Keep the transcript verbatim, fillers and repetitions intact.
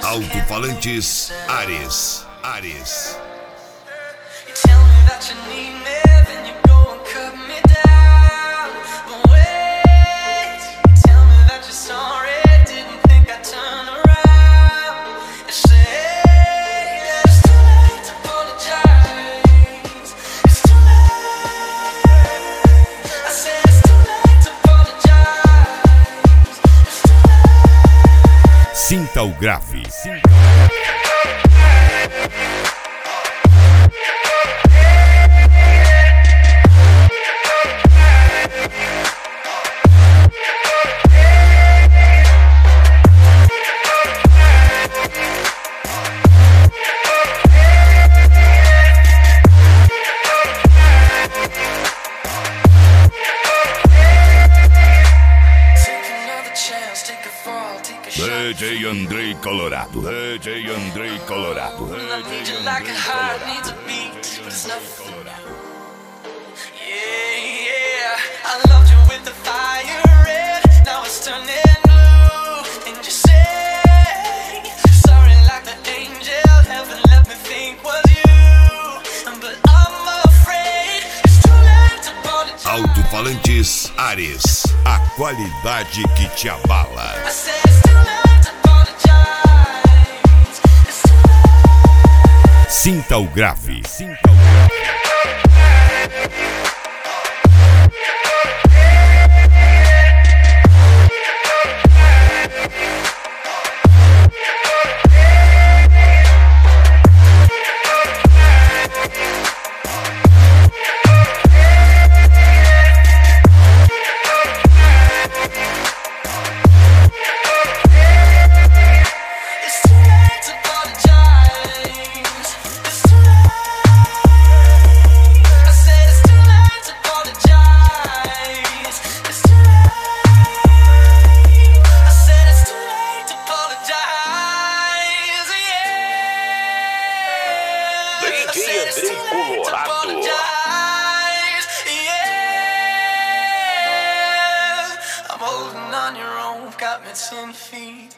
Alto-falantes Ares. Ares. Sinta o grave. Sinta. D J Andrei Colorado, D J Andrei Colorado, D J Andrei Colorado. Yeah, yeah, I loved you with the fire red, now it's turning blue. And you say, sorry like the angel, heaven let me think was you. But I'm afraid it's too late to apologize. Alto-falantes Ares, a qualidade que te abala. I said it's too late to apologize. It's too late. Sinta o grave. Sinta o grave. D J Andrei Colorado. I'm holding on your own, got me ten feet.